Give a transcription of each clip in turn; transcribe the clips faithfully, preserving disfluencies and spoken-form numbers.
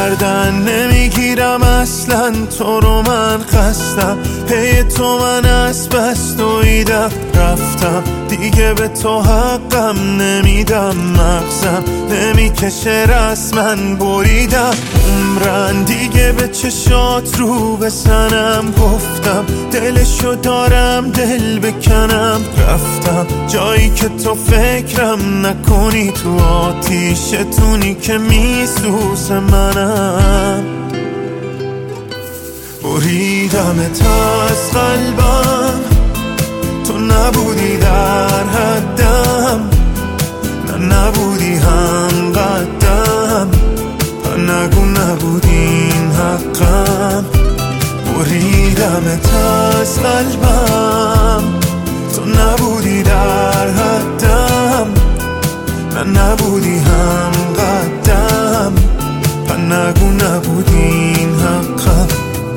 گردن نمیگیرم اصلا، تو رو من خستم، پی تو من از بس دویدم رفتم، دیگه به تو حقم نمیدم، مغزم نمیکشه رسما بریدم، عمرن دیگه به چشات رو بزنم، گفتم دلشو دارم دل بکنم، رفتم جایی که تو فکرم نکنی، تو آتیشتونی که میسوز منم، بریدمت از قلبم، تو نبودی در حدم، نه نبودی هم قدم، نگو نبودین حقم، بریدمت از قلبم، تو نبودی در حدم، نه نبودی هم قدم، نگو نبودین حقم.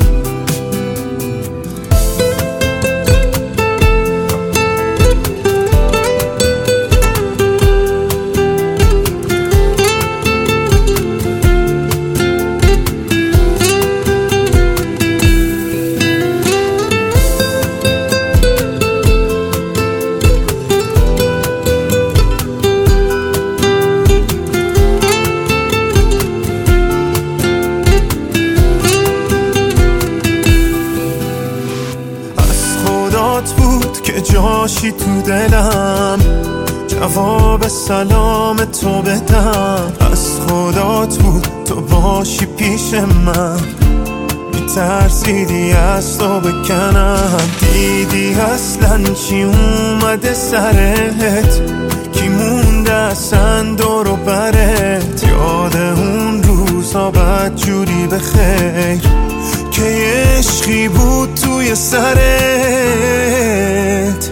بود که جاشی تو دلم، جواب سلام تو بدم، از خدات بود تو باشی پیش من، میترسیدی از تو بکنم، دیدی اصلا چی اومده سرت، کی مونده اصلا دور و برت، یاد اون روزا بدجوری به خیر که عشقی بود توی سرت،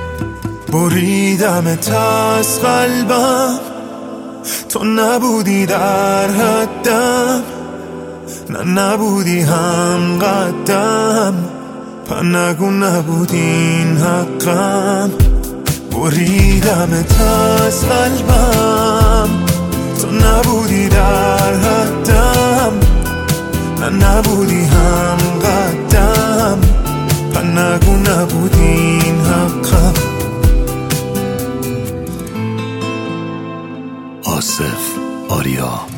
بریدمت از قلبم، تو نبودی در حدم، نه نبودی هم قدم، نگو نبودین حقم، بریدمت از قلبم، تو نبودی در حدم، نه نبودی هم قدم، نگو نبودین حقم. آصف آریا